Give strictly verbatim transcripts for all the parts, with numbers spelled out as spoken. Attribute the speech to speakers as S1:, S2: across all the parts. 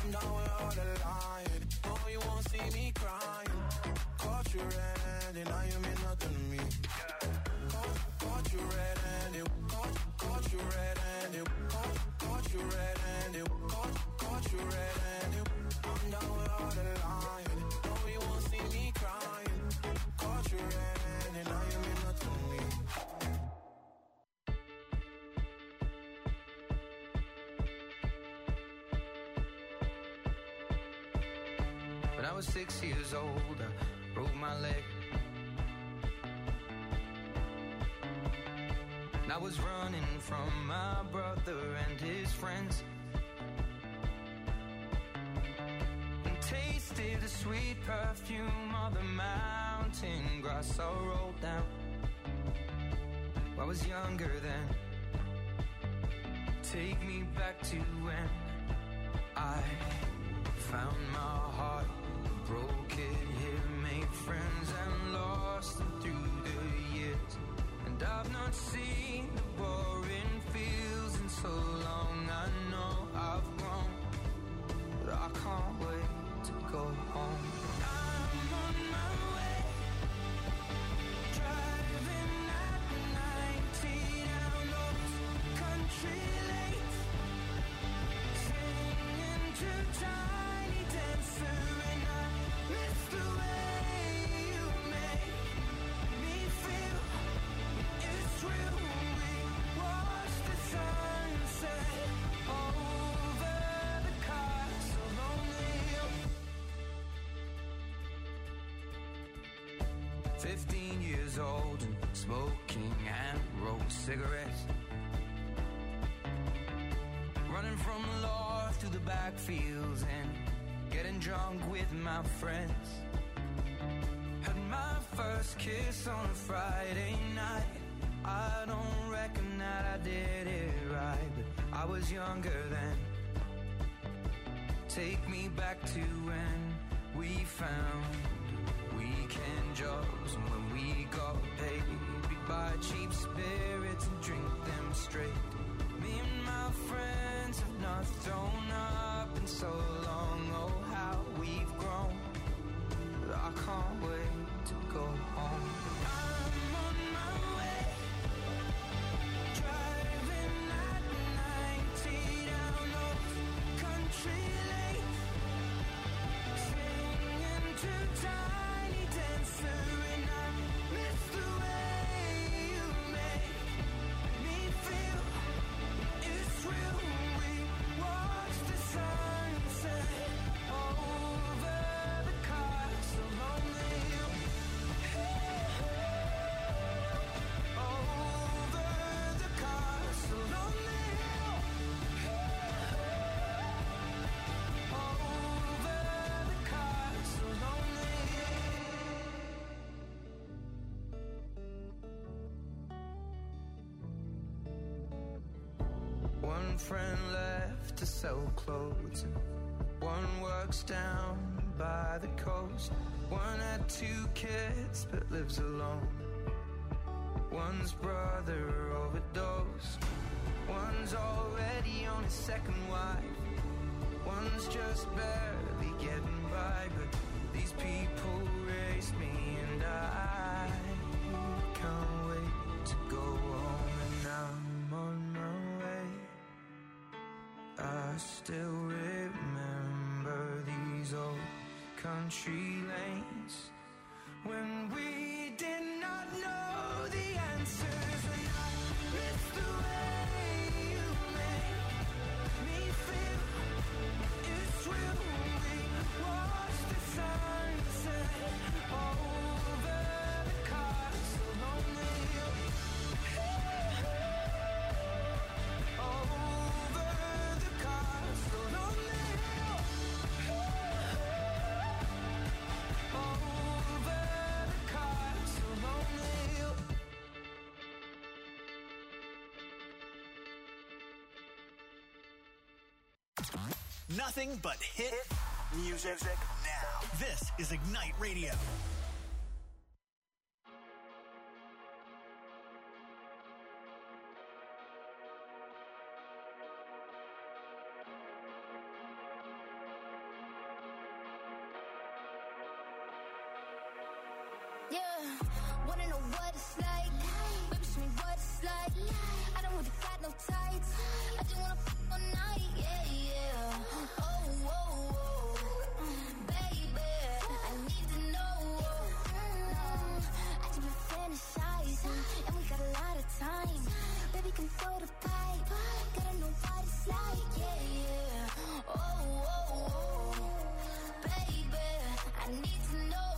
S1: I'm down with all the lying. No, you won't see me crying. Caught you red-handed, now you mean nothing to me. Caught, caught you red-handed, caught, caught you red-handed, caught, caught you red-handed, caught, caught you red-handed. I'm down with all the lying. No, you won't see me crying. Caught you red-handed, now you mean nothing to me.
S2: When I was six years old, I broke my leg. And I was running from my brother and his friends, and tasted the sweet perfume of the mountain grass I rolled down. I was younger then. Take me back to when I found my heart, broke it here, made friends and lost them through the years. And I've not seen the boring fields in so long. I know I've grown, but I can't wait to go home. I'm on my way, driving at ninety down those country lanes, singing to Tiny Dancer, and I miss the way you make me feel. It's real. We watch the sunset over the castle lonely. Fifteen years old and smoking and rolled cigarettes, running from the law through the backfields and getting drunk with my friends. Had my first kiss on a Friday night. I don't reckon that I did it right, but I was younger then. Take me back to when we found weekend jobs, and when we got paid, we'd buy cheap spirits and drink them straight. Me and my friends have not thrown up in so long. Oh, how we've grown, but I can't wait to go home. I'm on my way, driving at ninety down those country lanes, singing to Tiny Dancer, and I miss the way you make me feel. It's real. We watch the sunset over the castle lonely. Over the castle lonely. Over the castle lonely. One friend left to sell clothes, and one works down by the coast. One had two kids but lives alone. One's brother overdosed. One's already on his second wife. One's just barely getting by, but these people raised me, and I can't wait to go home. And I'm on my way. I still remember these old country lanes when we did not know the answers, and I miss the way you make me feel. It's real. We watch the sunset over the castle lonely. Over the castle lonely. Over the castle lonely.
S3: Nothing but hit music now. This is Ignite Radio.
S4: Yeah, wanna know what it's like? Baby, show me what it's like. I don't really got no tights. I just wanna f all night. Yeah, yeah. Oh, oh, oh, baby, I need to know. I just been fantasizing, and we got a lot of time. Baby, can throw the pipe. Gotta know what it's like. Yeah, yeah. Oh, oh, oh, baby, I need to know.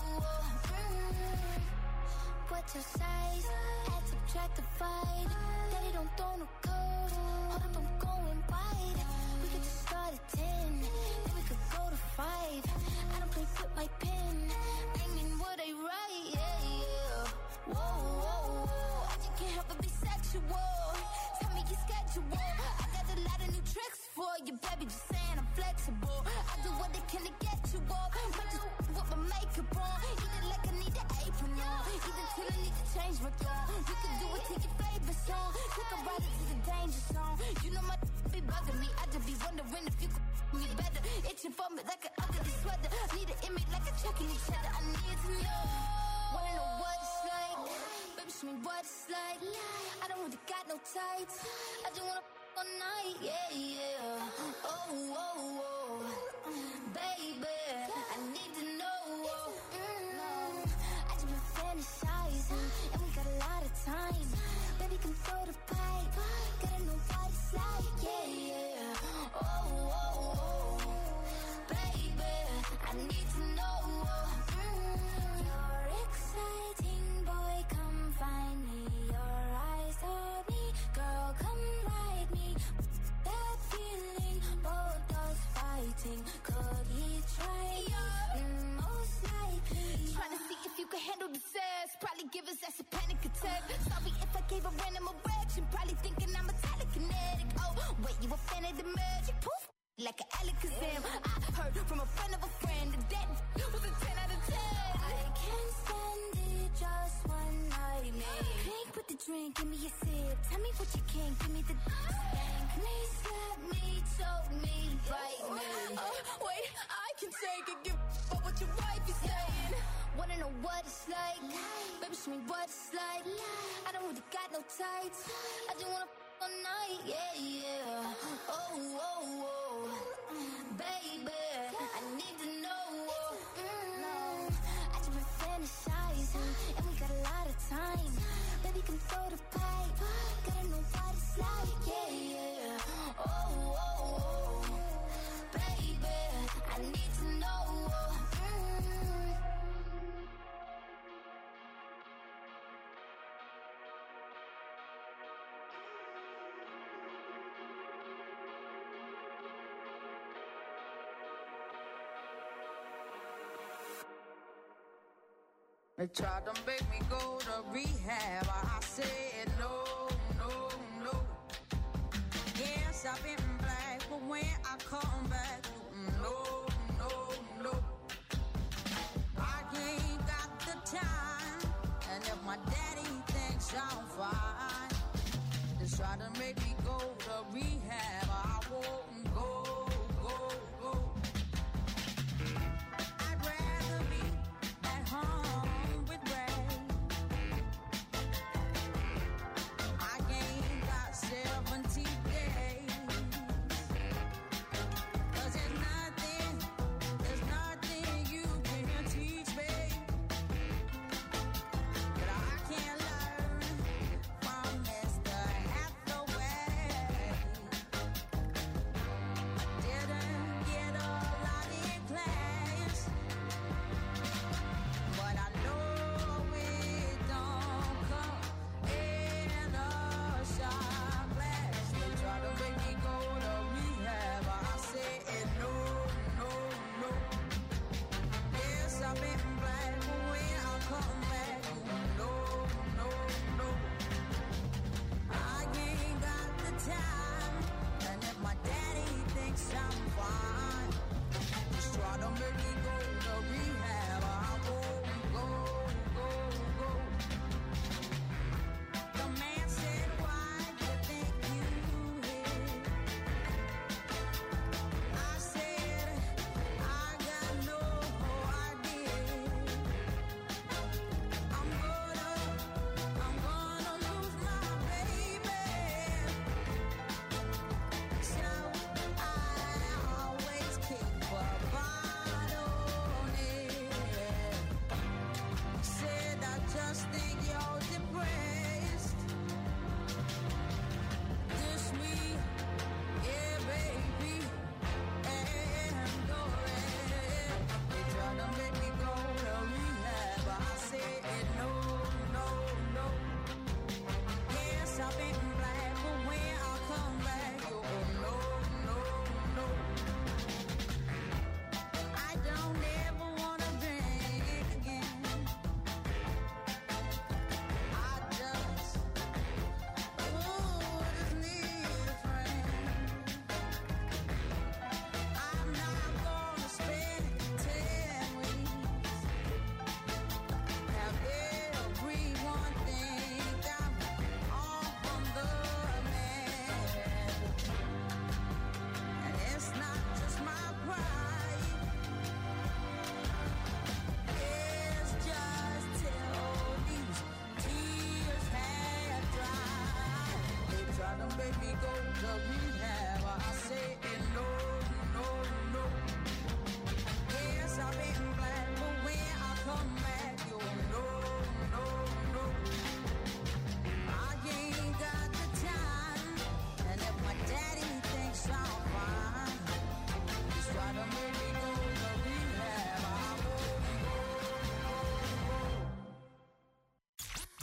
S4: What's your size? Add, subtract, divide. Daddy don't throw no curves. Hold up, I'm going wide. We could just start at ten, then we could go to five. I don't play with my pen. Aiming what I write, yeah, yeah. Whoa, whoa, whoa. I just can't help but be sexual. Tell me your schedule. I got a lot of new tricks for you, baby. Just saying I'm flexible. I do what I can to get you off. Might just with my makeup on. Eat it like I need an apron on. Either till I need to change my tone. We can do it to your favorite song. Take a ride into the danger zone. You know my be bugging me. I just be wondering if you could me better. Itching for me like an ugly sweater. Need an image like a checking each other. I need to know. Wanna know what it's like? Baby, show me what it's like. I don't really got no tights. I just wanna f all night. Yeah, yeah. Oh, oh, oh, baby, I need to know. Mm, I just been fantasizing, and we got a lot of time. Baby, can throw the pipe. Gotta know what it's like. Yeah, yeah. Oh, oh, oh, baby, I need to know. Mm, you're exciting, boy, come find me. Your eyes told me, girl, come ride me. That feeling, both us fighting. Could he try? Mm, most likely. Trying to see if you can handle the sass. Probably give us that's a panic attack. Sorry if I gave a random erection. Probably thinking I'm a telekinetic. Oh, wait, you a fan of the magic? Poof, like an Alakazam. I heard from a friend of a friend that that was a ten out of ten. I can't stand it, just one night, man. Drink with the drink, give me a sip. Tell me what you can, give me the spank me, slap me, choke me, bite me. Oh, wait, I can take it, give up what your wife is saying. Wanna know what it's like? Baby, show me what it's like. I don't really got no tights. I just wanna f all night, yeah, yeah. Oh, oh, oh, baby, I need to know. Mm, I just been fantasizing, and we got a lot of time. Baby, can throw the pipe. Gotta know what it's like, yeah, yeah. Oh, oh, oh, baby, I need to know. Mm.
S5: They tried to make me go to rehab. I said no, no, no. Yes, I've been black, but when I come back, no, no, no. I ain't got the time, and if my daddy thinks I'm fine, they try to make me go to rehab. I won't go, go, go. I'd rather be at home. I ain't got seventy days.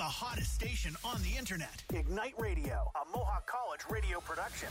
S3: hottest station on the internet. Ignite Radio, a Mohawk College radio production.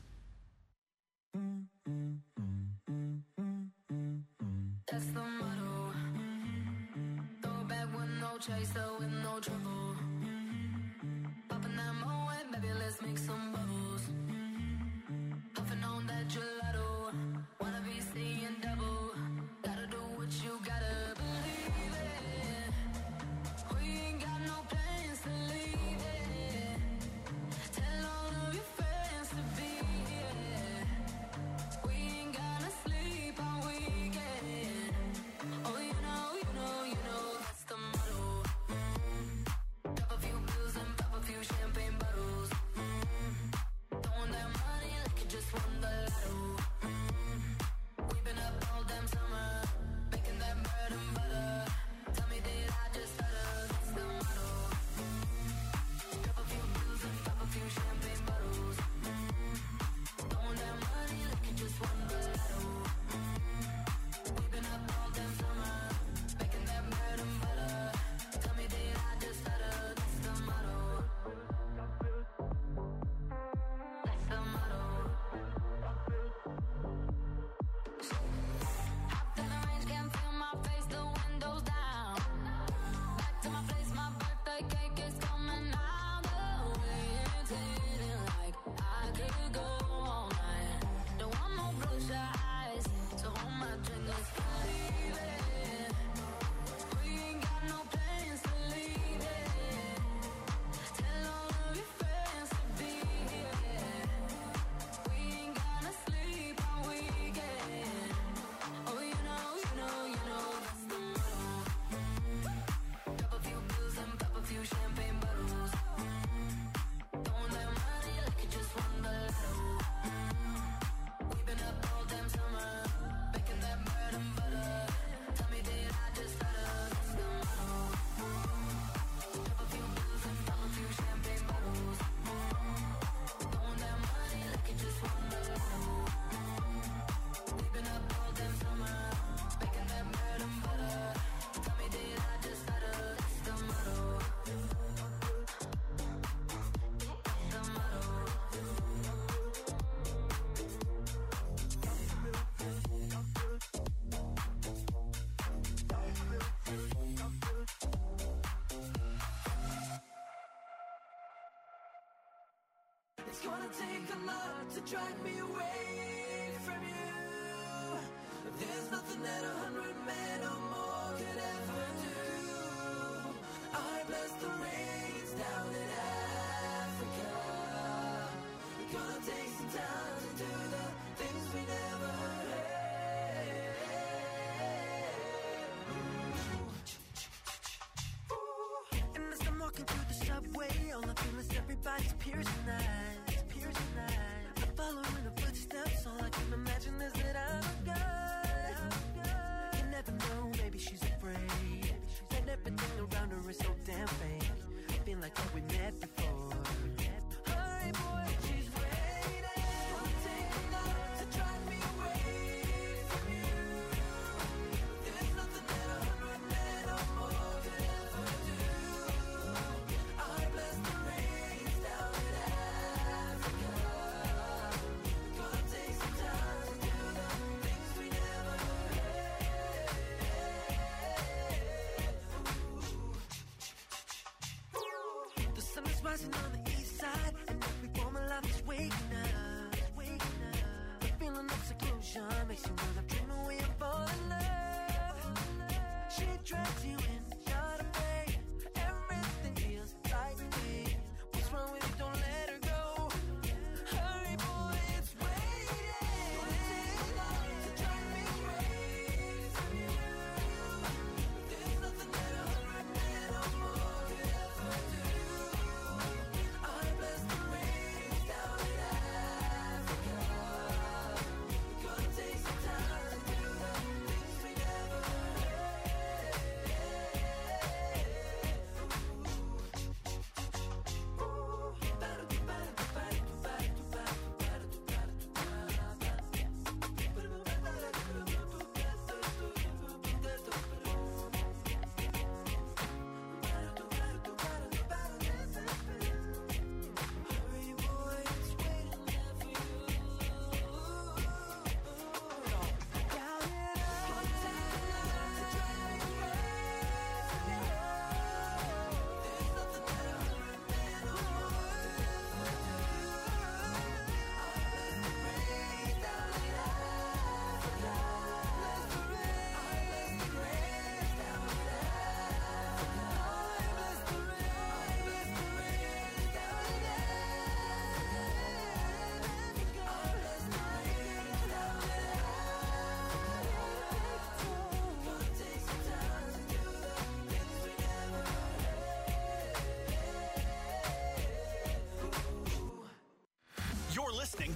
S6: That's the motto. Throw it back with no chaser, with no trouble. Popping that Moet, baby, let's make some bubbles. Puffing on that gelato. Wanna be seeing double. Gotta do what you gotta believe it. We ain't got no plans to leave it. Tell all of your friends to be here. We ain't gonna sleep all weekend. Oh, you know, you know, you know, that's the motto. Mm-hmm. Drop a few pills and pop a few champagne bottles. Mm-hmm. Throwing that money like you just won the lotto. Mm-hmm. We've been up all damn summer, making that bread and butter. Tell me, did I just stutter? That's the motto. Mm-hmm. Drop a few pills and pop a few champagne bottles. Mm-hmm. Throwing that money like you just won the lotto. Mm-hmm. We've been up all damn summer, making that bread and butter. Tell me, did I just stutter? That's the motto. That's the motto. Hopped in the range, can't feel my face, the windows down. Back to my place, my birthday cake is coming out the way. It's hitting like I could go all night. Don't want no bloodshot eyes, so hold my drink, let's believe it. We ain't got no plans to leave it. Tell all of your friends to be here. We ain't gonna sleep all weekend. Oh, you know, you know, you know, that's the motto. Mm-hmm. Drop a few pills and pop a few champagne bottles. Mm-hmm. Throwing that money like you just won the lotto. Mm-hmm. We've been up all damn summer, making that bread and butter. Tell me, did I just stutter? That's the motto. Mm-hmm. Drop a few pills and pop a few champagne bottles. Mm-hmm. Throwing that money like you just won the lotto. Mm-hmm. We've been up all damn summer, making that bread and butter. Tell me, did I just stutter? That's the motto. That's the motto.
S2: It's gonna take a lot to drag me away from you. There's nothing that a hundred men or more could ever do. I bless the rains down in Africa. It's gonna take some time to do the things we never had. And as I'm walking through the subway, all I feel is everybody's piercing eyes, piercing eyes. I'm following the footsteps, all I can imagine is that I'm a guy. You never know, maybe she's afraid, and everything around her is so damn fake. I feel like that we met before. Hi boy, she's waiting. It's gonna take a lot to drive me away from you. There's nothing that a hundred men or more could ever do. I bless the rains down in Africa. Gonna take some time to do the things we never had. The sun is rising on the east side, and every woman life is waking up, waking up. The feeling of seclusion makes you wanna dream away and fall in love. She drags you in, not afraid. Everything feels right to me. What's wrong with you? Don't let her go. Hurry, boy, it's waiting. Gonna take a lot to drive me away from you. There's nothing that a hundred men or more could ever do. I bless the rains down in Africa. Gonna take some time to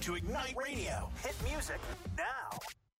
S3: to Ignite Radio. Hit music now.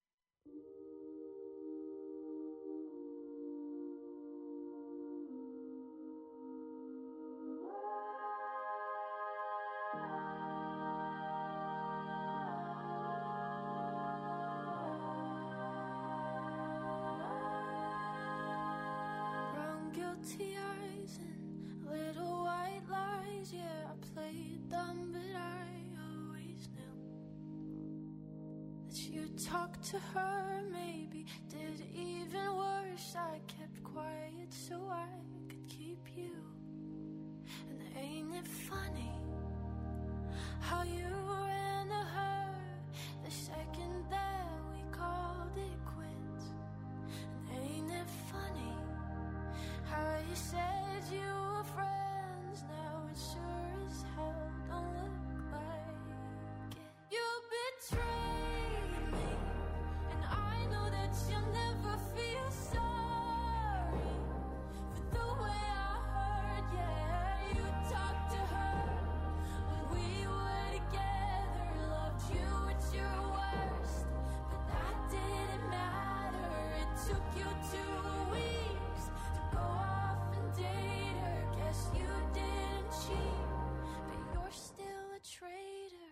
S7: Brown guilty eyes and little white lies. Yeah, I played them, but I always knew that you talked to her, maybe did even worse. I kept quiet so I could keep you. And ain't it funny how you ran to her the second that we called it quits? And ain't it funny how you said you were friends, now it sure as hell don't look like it. You betrayed me, and I know that you'll never feel sorry for the way I heard. Yeah, you talked to her when we were together, loved you at your worst, but that didn't matter. It took you two weeks to go off and date her. Guess you didn't cheat, but you're still a traitor.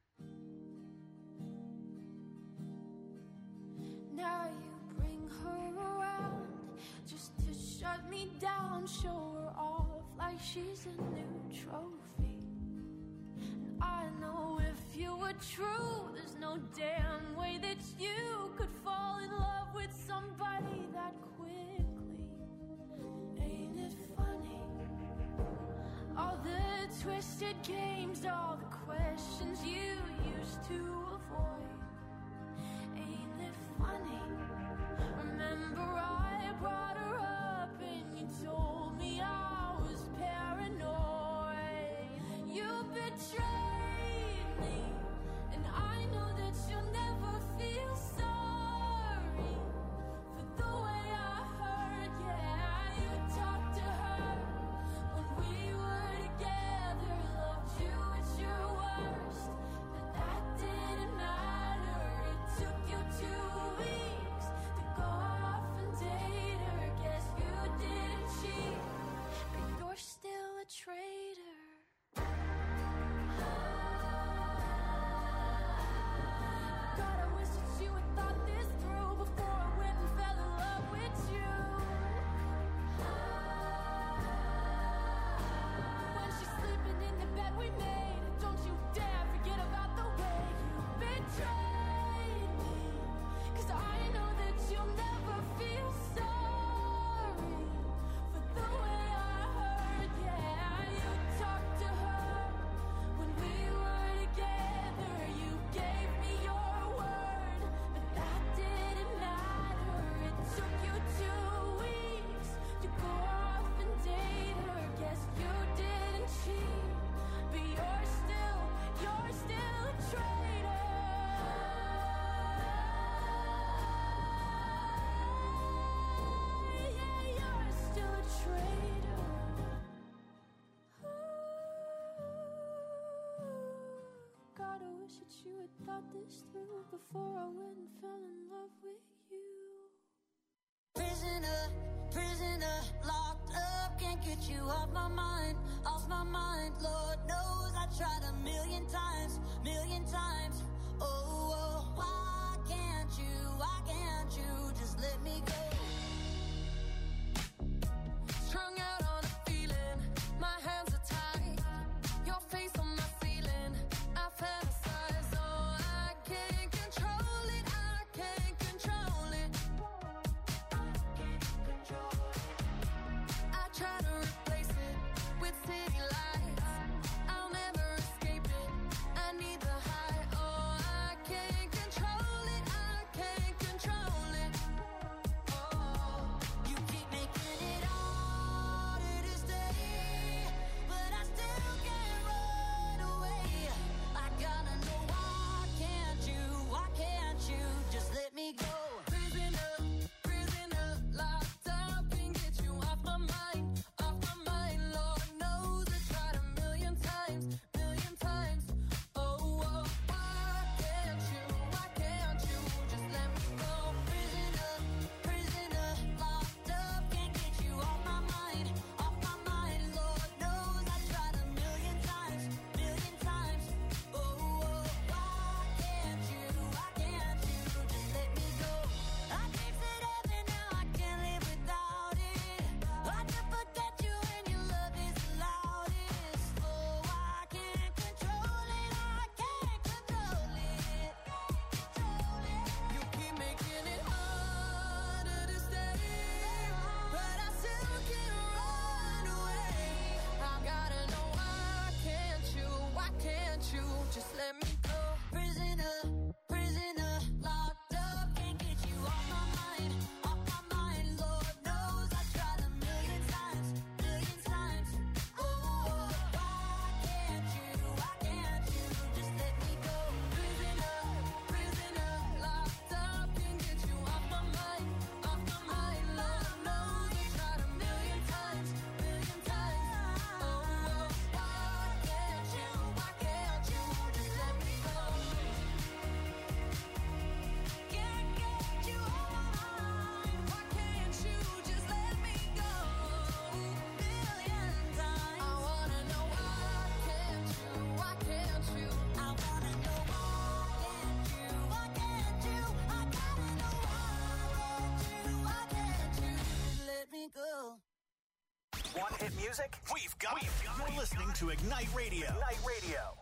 S7: Now you bring her around just to shut me down, show her off like she's a new trophy. And I know if you were true, there's no damn way that you could fall in love with somebody that quickly. Ain't it funny? All the twisted games, all the questions you used to avoid. Ain't it funny? Remember I brought her up and you told me I was paranoid. You betrayed me, and I know that you'll never feel sorry for the way I heard. Yeah, you talked to her when we were together, loved you at your worst, but that didn't matter. It took you two weeks to go off and date her. Guess you didn't cheat, but you're still a traitor. God, I wish that you had thought this through before I went and fell in love with you. When she's sleeping in the bed we made, don't you dare forget about the way you betrayed me. 'Cause I know that you'll never feel sorry for the way I heard. Yeah, you talked to her when we were together. You gave me your word, but that didn't matter. It took you two weeks to go off and date her. Guess you didn't cheat, but you're still, you're still a traitor. Yeah, you're still a traitor. God, I wish that you had thought this through before I went and fell in love with you.
S8: Prisoner, prisoner, locked up, can't get you off my mind, off my mind. Lord knows I tried a million times, million times. Oh, oh, why can't you, why can't you just let me go? Strung out on a feeling, my hands are tied, your face on my ceiling, I fantasize. Oh, I can't control it, I can't control it. I try to replace it with city lights, I'll never escape it, I need the high. Oh, I can't
S3: hit music? We've got it. You're listening to Ignite Radio. Ignite Radio.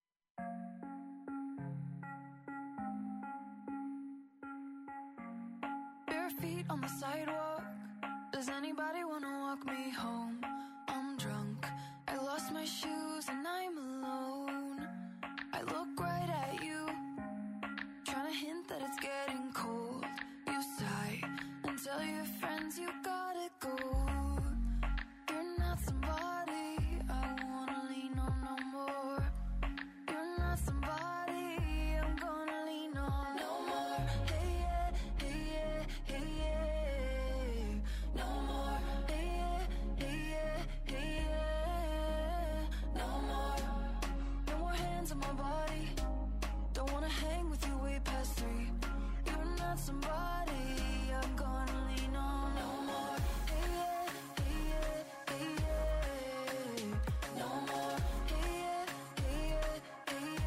S7: Bare feet on the sidewalk. Does anybody wanna walk me home? I'm drunk. I lost my shoes and I'm alone. I look right at you, trying to hint that it's getting cold. You sigh and tell your friends you gotta go. You're not somebody I wanna lean on no more. You're not somebody I'm gonna lean on no more. Hey yeah, hey yeah, hey yeah. No more. Hey yeah, hey yeah, hey yeah. No more. No more hands on my body. Don't wanna hang with you way past three. You're not somebody I'm gonna lean on no more. Hey yeah, hey yeah, hey yeah. No more. Hey yeah, hey yeah, hey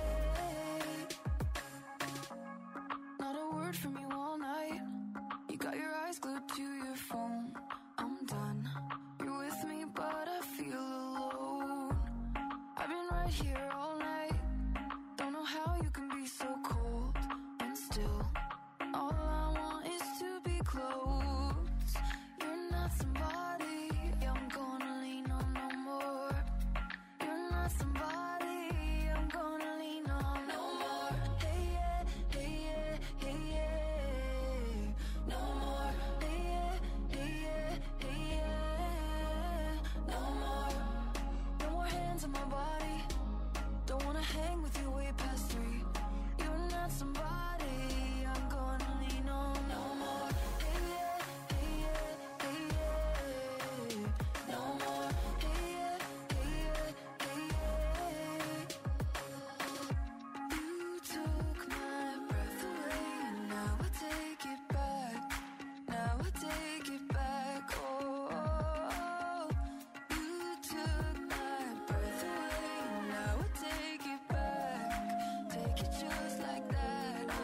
S7: yeah. Not a word from you all night. You got your eyes glued to your phone. I'm done. You're with me, but I feel alone. I've been right here all night. Don't know how you can be so cold and still. All I want is to be close. You're not somebody I'm gonna lean on no more. You're not somebody I'm gonna lean on no more. Hey yeah, hey yeah, hey yeah. No more. Hey yeah, hey yeah, hey yeah. No more. No more hands on my body. Don't wanna hang with you way past three. You're not somebody I'm gonna lean on no more. Hey yeah, hey yeah, hey yeah. No more. Hey yeah, hey yeah, hey yeah. You took my breath away, and now I take it back. Now I take it back. Oh, oh, oh. You took my breath away, and now I take it back. Take it just like that. Ah,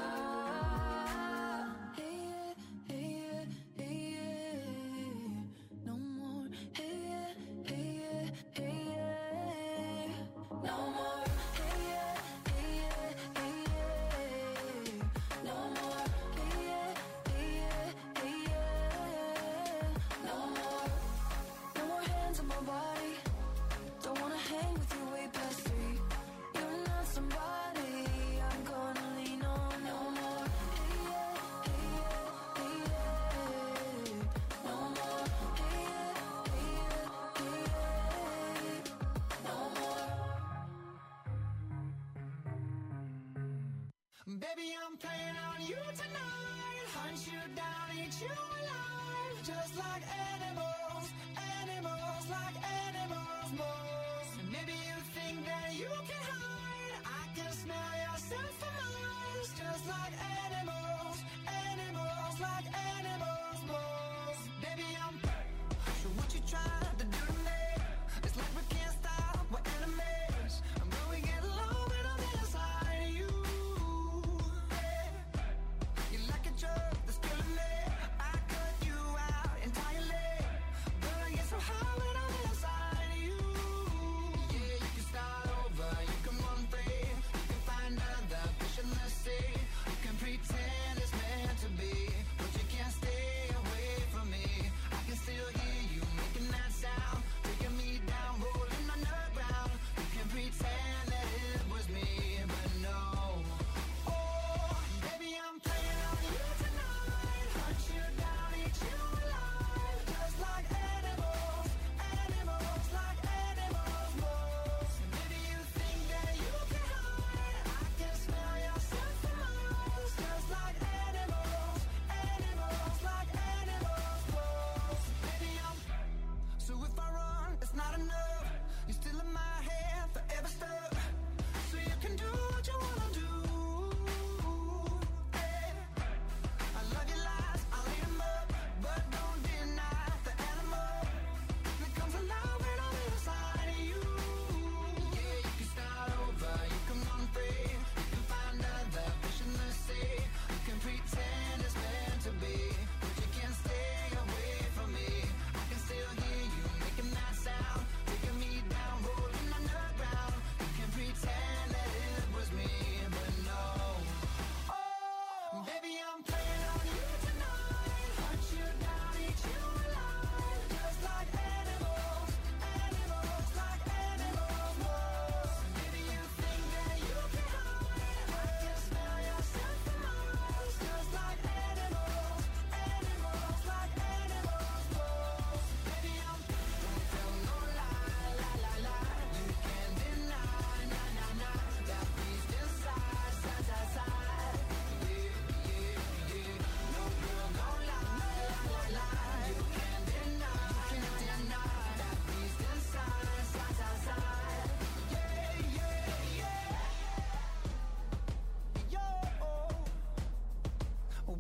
S7: hey yeah, hey yeah, hey yeah. No more. Hey yeah, hey yeah, hey yeah. No more. Hey yeah, hey yeah, hey yeah. No more. Hey yeah, hey yeah, hey yeah. No more. No more hands on my body. Don't wanna hang with you way past three. You're not somebody I'm gonna lean on no more. Hey yeah, hey yeah, hey yeah. No more. Hey yeah, hey yeah, hey yeah. No more.
S1: Baby, I'm playing on you tonight. Hunt you down, eat you alive. Just like animals, animals, like animals most. And maybe you think that you can hide. I can smell yourself for miles. Just like animals, animals, like animals most. Baby, I'm so what you trying to do to me? It's like we can't stop, we're enemies. And when we get low, we're on the inside of you. You like a drug that's killing me. I cut you out entirely. But I get so high when I'm inside of you. Yeah, you can start over, you can run free. You can find other fish in the sea. You can pretend it's meant to be.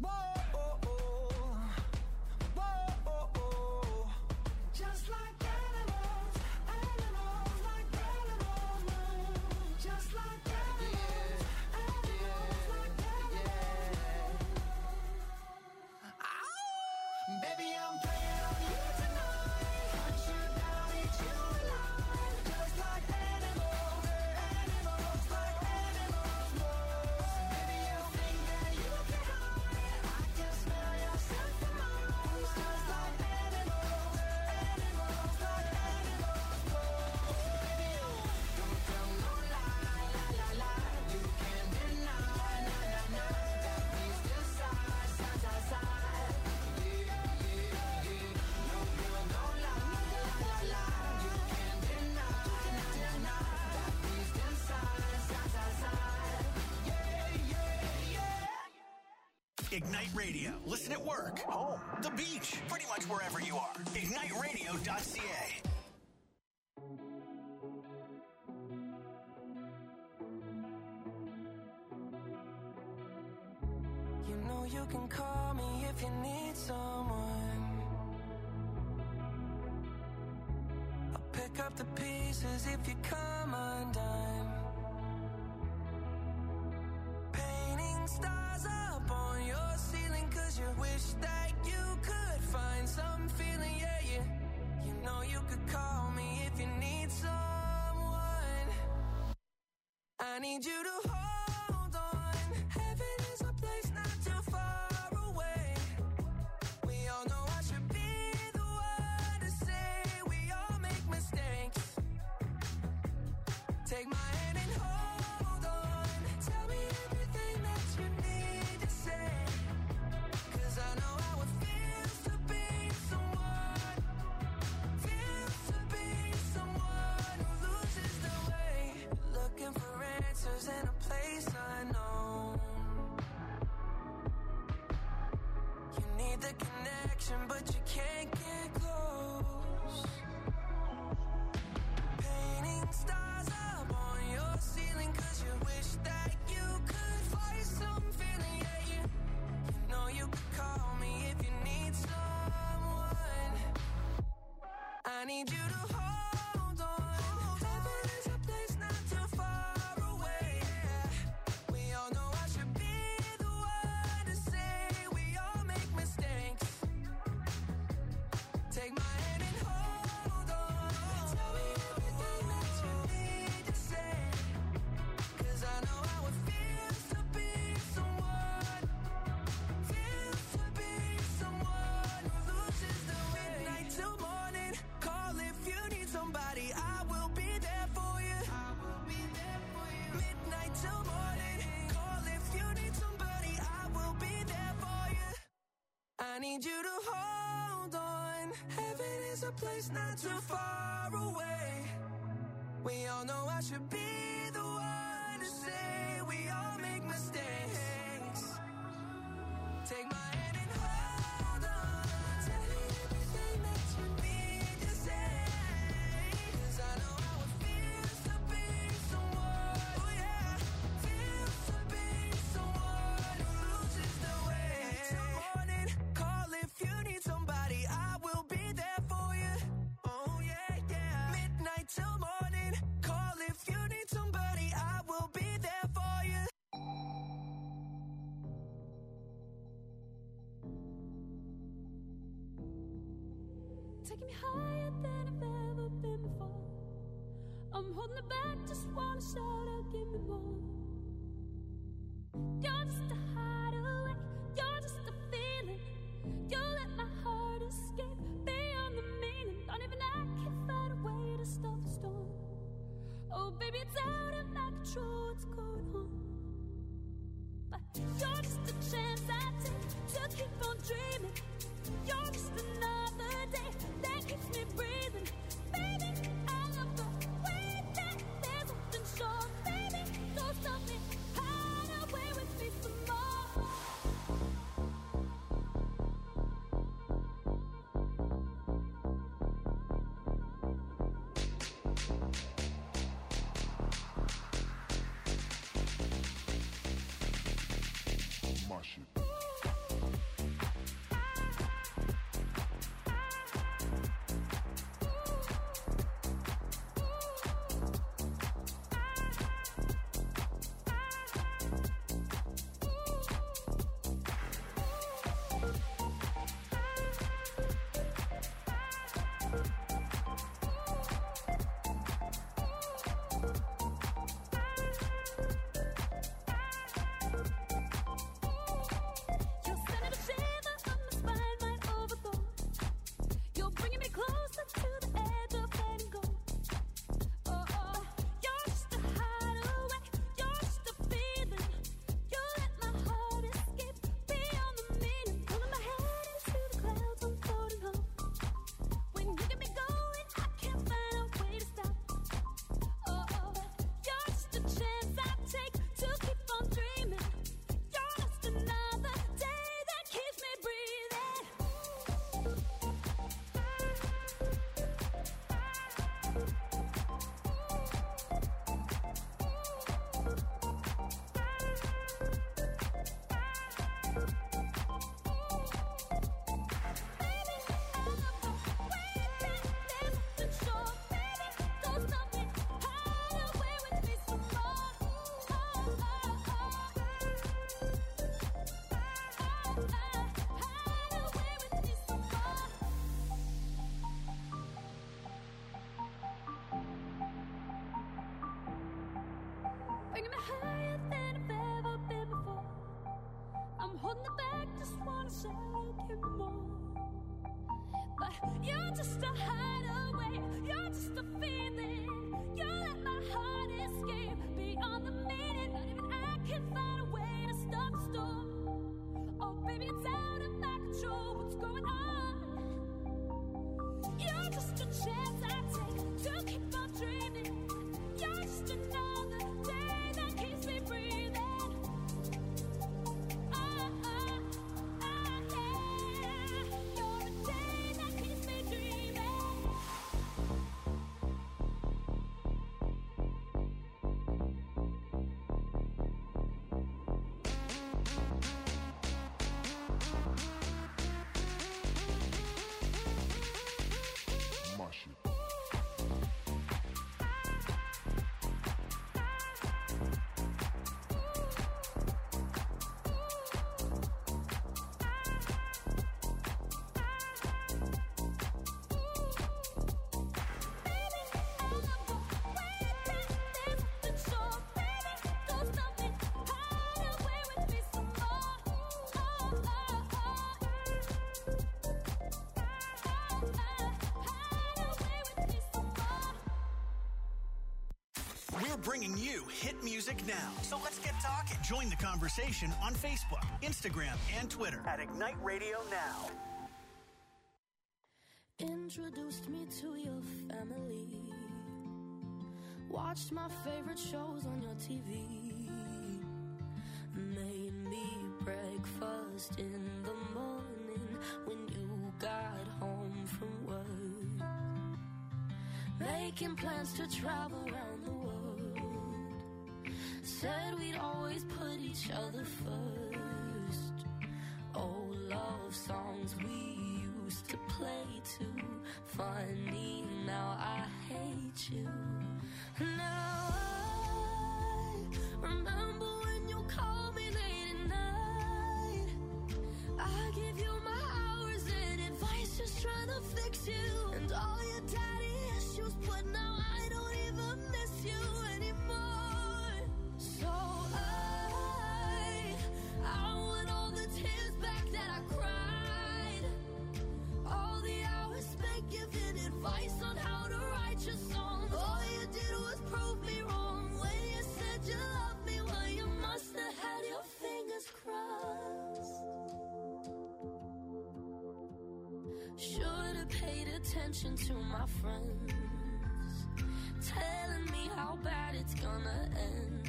S1: Just like animals, animals like animals move. Just like animals, animals like animals move. Baby, I'm playing on you tonight. Hunt you down, eat you alive. Just like animals, animals like animals move. Baby, you think that you can hide? I can smell yourself from miles. Just like animals, animals like animals move. Baby, you don't tell no lie, la la la. You can't deny, na na na. That means this side, side, side, side. Yeah, yeah, yeah. No, no, no lie, la la la. You can't deny, na na na. That means this side, side, side, side. Yeah, yeah, yeah.
S3: Ignite Radio. Listen at work, home, the beach, pretty much wherever you are. ignite radio dot c a.
S1: You know you can call me if you need someone. I'll pick up the pieces if you come undone. Painting stars up on your ceiling 'cause you wish that you could find some feeling, yeah, yeah. You know you could call me if you need someone. I need you to hold on. Heaven is a place not too far away. We all know I should be the one to say we all make mistakes. Take my hand and hold on. Tell me everything that you need to say. 'Cause I know how it feels to be someone. Feels to be someone who loses their way. Looking for answers in a place unknown. You need the connection, but you can't get close. Painting stars up on your ceiling 'cause you wish that you could find some feeling, yeah, yeah. You know you could call me if you need someone. I need you to hold on. Heaven is a place not too far away. We all know I should be the one to say we all make mistakes. Take my hand and hold on. Tell me everything that you need to say. 'Cause I know how it feels to be someone. Feels to be someone who loses their way. Midnight till morning. Call if you need somebody. I will be there for you. I will be there for you. Midnight till morning. Call if you need somebody. I will be there for you. I need you to hold on. Heaven is a place not too far away. We all know I should be the one to say we all make mistakes. Take my hand and hold on. Tell me everything that you need to say. 'Cause I know how it feels to be someone. Oh yeah, feels to be someone who loses their way. Till morning, call if you need somebody. I will be there for you. Oh yeah, yeah. Midnight till morning, call if you need somebody. I will be there for you.
S7: Taking me higher than I've ever been before. I'm holding it back, just wanna shout out, give me more. You're just a hideaway, you're just a feeling. You let my heart escape beyond the meaning. Don't even I can find a way to stop the storm. Oh baby, it's out of my control, what's going on? But you're just a chance I take to keep on dreaming. You're just another day that keeps me breathing. Baby, I love the way that there's something sure. Baby, don't stop me, hide away with me some more.
S9: My shit.
S7: anymore. But you're just a hideaway, you're just a feeling. You let my heart escape beyond the meaning. Not even I can find a way to stop the storm. Oh baby, it's out of my control. What's going on? You're just a chance I take to keep on dreaming. You're just another day that keeps me breathing. Oh, oh, oh, yeah. You're a day that keeps me dreaming.
S9: Mash it.
S3: We're bringing you hit music now. So let's get talking. Join the conversation on Facebook, Instagram, and Twitter at Ignite Radio Now.
S7: Introduced me to your family. Watched my favorite shows on your T V. Made me breakfast in the morning when you got home from work. Making plans to travel around the world. Said we'd always put each other first. Old love songs we used to play too. Funny, now I hate you. Now I remember when you called me late at night. I give you my hours and advice, just trying to fix you. And all your daddy issues, but now I don't even miss you anymore. So I, I want all the tears back that I cried. All the hours spent giving advice on how to write your songs. All you did was prove me wrong when you said you loved me. Well, you must have had your fingers crossed. Should have paid attention to my friends, telling me how bad it's gonna end.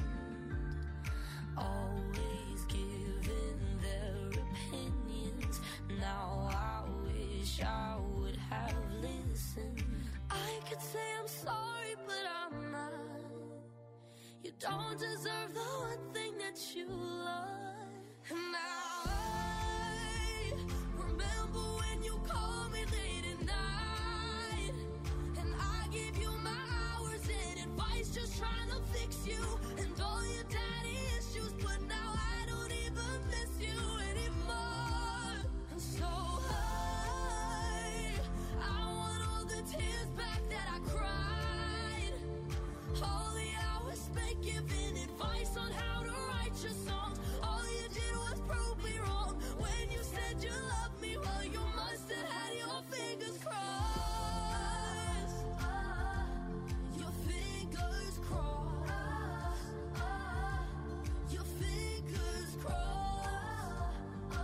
S7: Always giving their opinions. Now I wish I would have listened. I could say I'm sorry, but I'm not. You don't deserve the one thing that you love. And now I remember when you called me late at night. And I gave you my hours and advice, just trying to fix you. And all your daddy issues, but now I don't even miss you anymore. And so I, I want all the tears back that I cried. All the hours spent giving advice on how to write your songs. All you did was prove me wrong when you said you loved me. Well, you must have had your fingers crossed. Your fingers crossed. Your fingers crossed.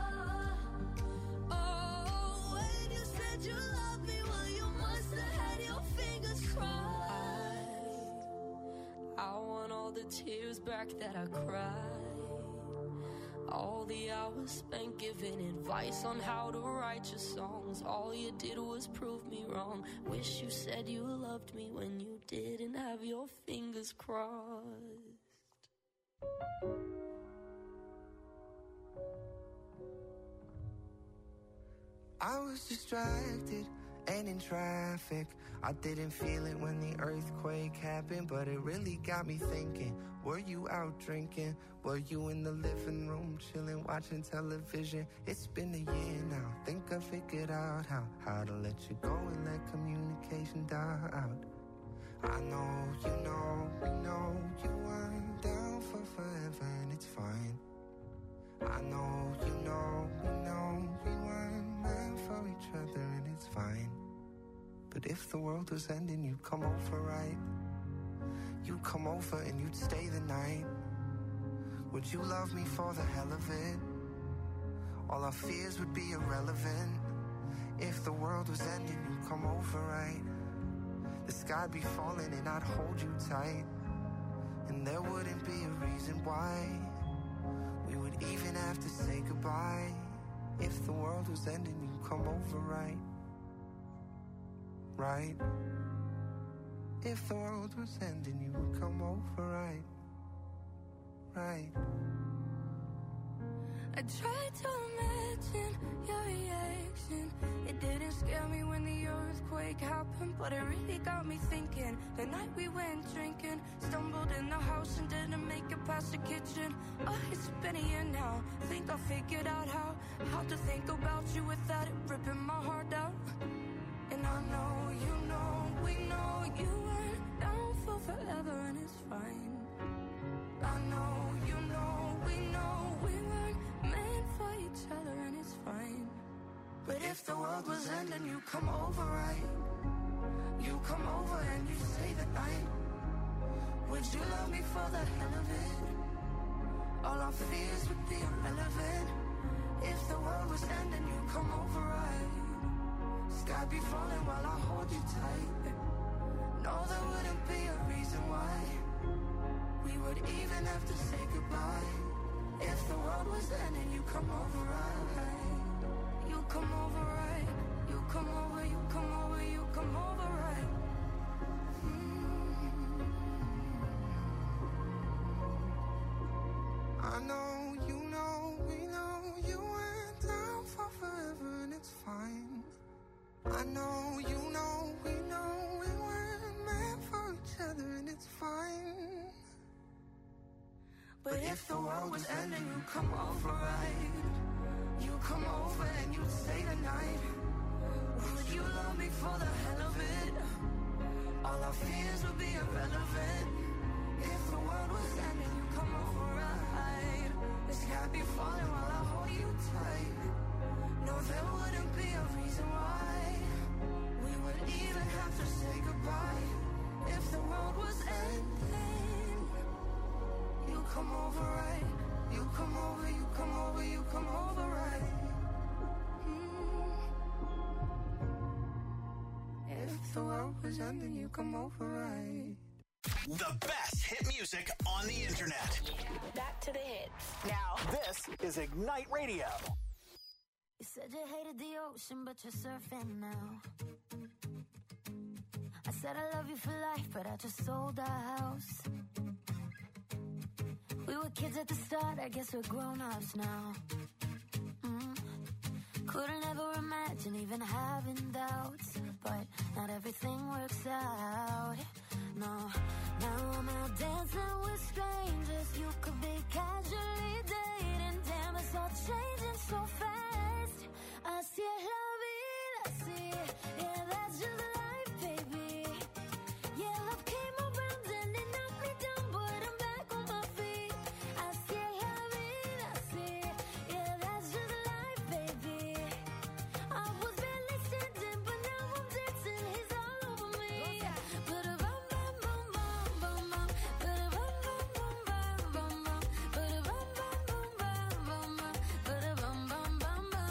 S7: Oh, when you said you loved me, well, you must have had your fingers crossed. I want all the tears back that I cried. All the hours spent giving advice on how to write your songs. All you did was prove me wrong. Wish you said you loved me when you didn't have your fingers crossed.
S2: I was distracted and in traffic. I didn't feel it when the earthquake happened, but it really got me thinking. Were you out drinking? Were you in the living room chilling, watching television? It's been a year now. Think I figured out how how to let you go and let communication die out. I know, you know, we know you weren't down for forever, and it's fine. I know, you know, we know we weren't But if the world was ending, you'd come over, right? You'd come over and you'd stay the night. Would you love me for the hell of it? All our fears would be irrelevant. If the world was ending, you'd come over, right? The sky'd be falling and I'd hold you tight. And there wouldn't be a reason why we would even have to say goodbye. If the world was ending, you'd come over, right? Right? If the world was ending, you would come over, right? Right?
S7: I tried to imagine your reaction. It didn't scare me when the earthquake happened, but it really got me thinking. The night we went drinking, stumbled in the house and didn't make it past the kitchen. Oh, it's been a year now. Think I figured out how how to think about you without it ripping my heart out. And I know, you know, we know you weren't down for forever, and it's fine. I know, you know, we know we weren't meant for each other, and it's fine. But if the world was ending, you come over, right? You come over and you stay the night. Would you love me for the hell of it? All our fears would be irrelevant. If the world was ending, you come over, right? Sky be falling while I hold you tight. No, there wouldn't be a reason why we would even have to say goodbye. If the world was ending, you come over, right? You come over, right? You come over, you come over, you come over, right? Mm-hmm.
S2: I know, you know, we know you went down for forever, and it's fine. I know, you know, we know we weren't meant for each other, and it's fine. But if the world was ending, you come over, right? You come over and you stay the night. Would you love me for the hell of it? All our fears would be irrelevant. If the world was ending, you come over, right? The sky be falling while I hold you tight. No, there wouldn't be a reason why we would even have to say goodbye. If the world was ending, you come over, right? You come over, you come over, you come over, right? Mm. If the world was ending, you come over, right?
S3: The best hit music on the internet.
S6: Back to the hits.
S3: Now, this is Ignite Radio.
S4: You said you hated the ocean, but you're surfing now. I said I love you for life, but I just sold our house. We were kids at the start, I guess we're grown-ups now. Mm. Couldn't ever imagine even having doubts, but not everything works out. No, now I'm out dancing with strangers. You could be casually dating. Damn, it's all changing so fast. Así es la vida, sí. Yeah, that's just life, baby. Yeah, love came around and it knocked me down, but I'm back on my feet. Así es la vida, sí. Yeah, that's just life, baby. I was barely standing, but now I'm dancing. He's all over me. But a bum bum bum bum bum bum. But a bum bum bum bum bum bum. But a bum bum bum bum bum bum. But a bum bum bum bum.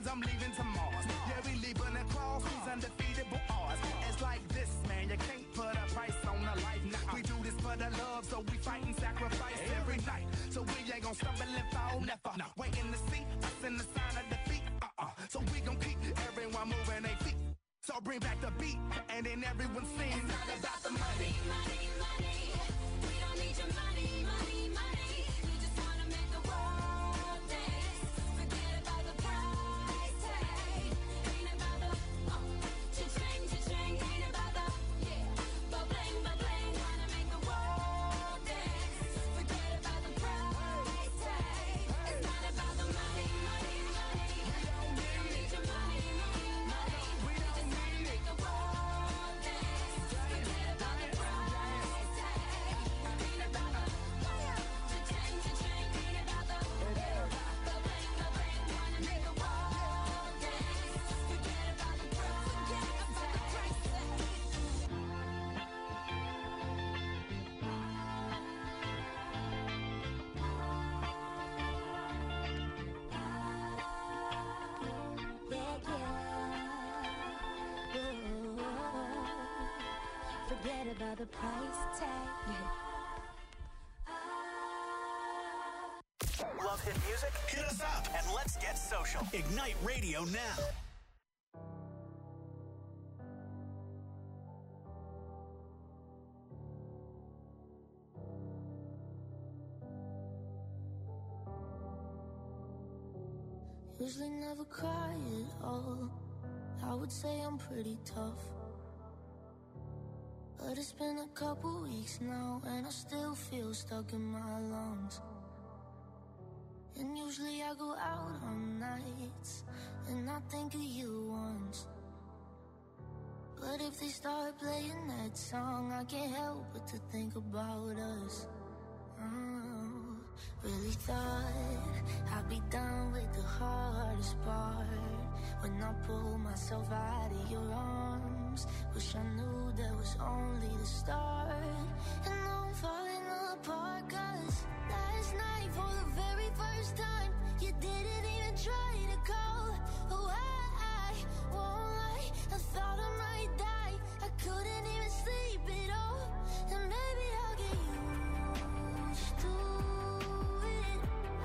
S10: I'm leaving to Mars. Yeah, we leaving across these undefeatable odds. It's like this, man, you can't put a price on a life. Nah, we do this for the love, so we fight and sacrifice every night. So we ain't gon' stumble and fall, never. No. Waiting to see us in the sign of defeat. Uh-uh. So we gon' keep everyone moving their feet. So bring back the beat, and then everyone sings.
S6: It's not about the money, money, money. We don't need your money, money, money. We just wanna make the world dance. Forget about the price tag. Ain't about the oh, cha-ching, cha-ching. Ain't about the yeah, ba-bling, ba-bling. Wanna make the world dance. Forget about the price tag. It's not about the money, money, money. We don't need your money, money, money. We just wanna make the world dance. Forget about the price tag. Ain't about the cha-ching, cha-ching. Ain't about the ba-bling, ba-bling. Wanna make the world dance. Forget about the price tag.
S4: Forget about the price tag.
S3: Love hit music? Hit us up and let's get social. Ignite Radio now.
S4: Usually never cry at all. I would say I'm pretty tough. But it's been a couple weeks now, and I still feel stuck in my lungs. And usually I go out on nights, and I think of you once. But if they start playing that song, I can't help but to think about us. Oh, really thought I'd be done with the hardest part. When I pull myself out of your arms, wish I knew that was only the start. And now I'm falling apart, cause last night for the very first time, you didn't even try to call. Oh, I, I won't lie, I thought I might die. I couldn't even sleep at all. And maybe I'll get used to it.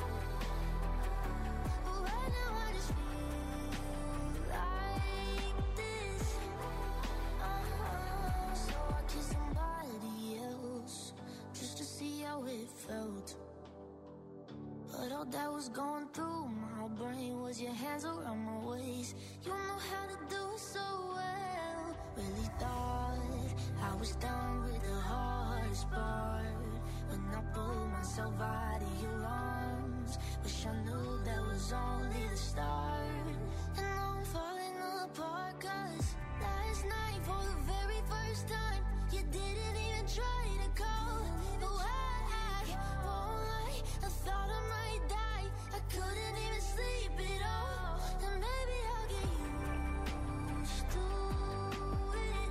S4: But right now I just feel like this. Uh-huh. So I kissed somebody else just to see how it felt. But all that was going through my brain was your hands around my waist. You know how to do it so well. Really thought I was done with the hardest part. When I pulled myself out of your arms, wish I knew that was only the start. And now I'm falling apart, cause last night for the very first time, you didn't even try to call. No, I, I won't lie, I thought I might die. I couldn't even sleep at all. And maybe I'll get used to it.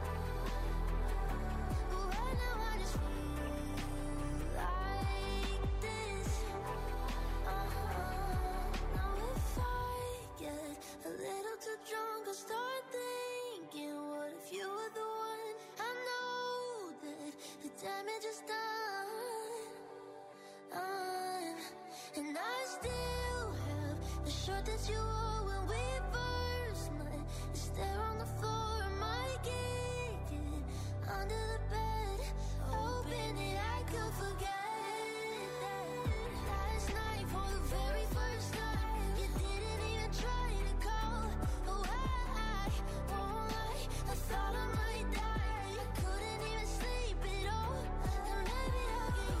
S4: But right now I just feel like this. Uh-huh. Now if I get a little too drunk, I'll start thinking, what if you were the one? I know that the damage is done. done. And I still have the shirt that you wore when we first met. It's there on the floor, I might kick it under the bed, hoping that I could forget that last night for the very first time, you didn't even try to call. Oh, I, I won't lie, I thought I might die. I couldn't even sleep at all. And maybe I'll get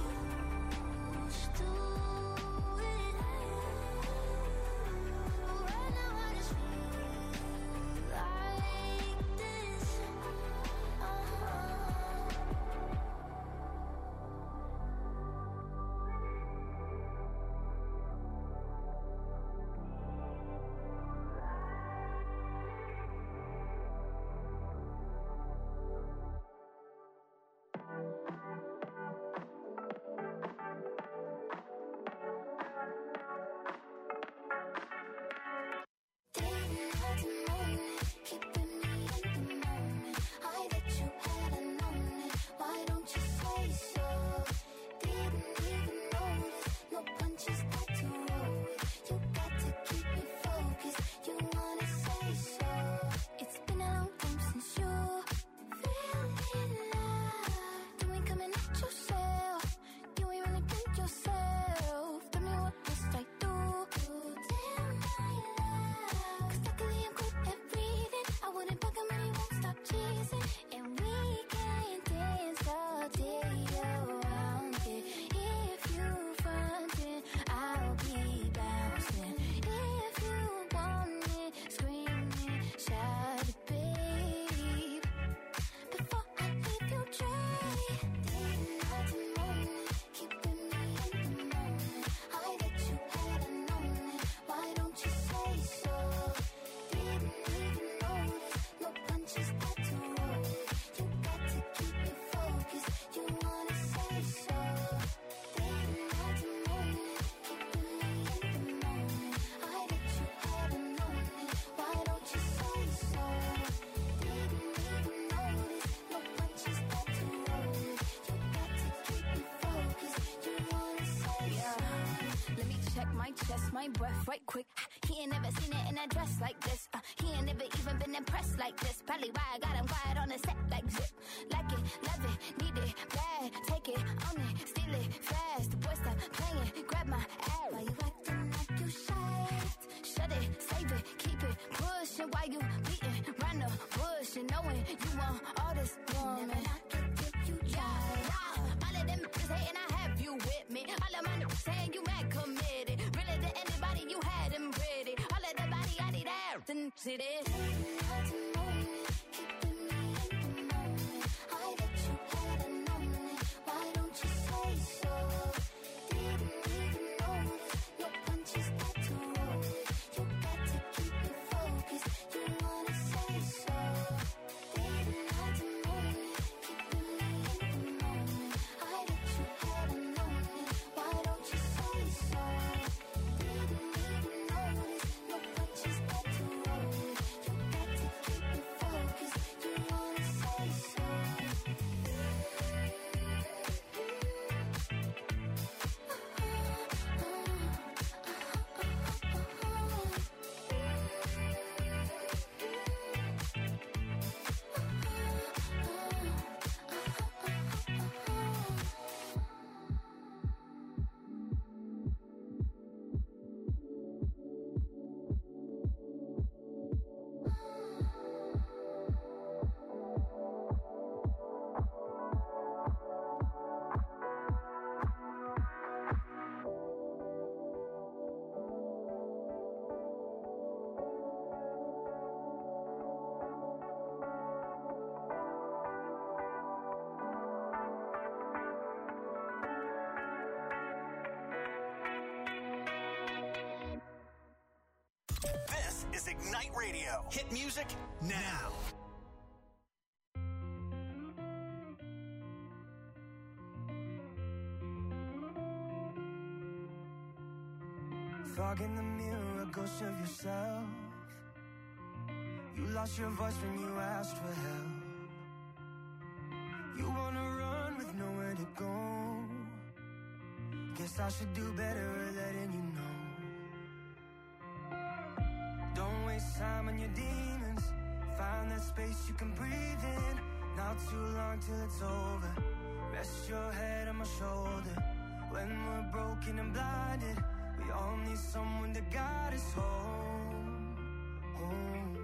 S4: used to it. But right now I just Yeah. Let me check my chest, my breath right quick. He ain't never seen it in a dress like this. Uh, he ain't never even been impressed like this. Probably why I got him quiet on the set like zip. Like it, love it, need it, bad. Take it, own it, steal it, fast. The boy stop playing, grab my ass. Why you acting like you shy? Shut it, save it, keep it pushing. While you beating round the bush and knowing you want all this woman. Never knock it till you try. Yeah, all of them niggas hating, I have you with me. All of my niggas saying you mad committed. Really to anybody you had them ready. All of the body I need out and see this.
S3: This is Ignite Radio. Hit music now.
S2: Fog in the mirror, a ghost of yourself. You lost your voice when you asked for help. You wanna run with nowhere to go. Guess I should do better at letting you know. Don't waste time on your demons. Find that space you can breathe in. Not too long till it's over. Rest your head on my shoulder. When we're broken and blinded, we all need someone to guide us home, home.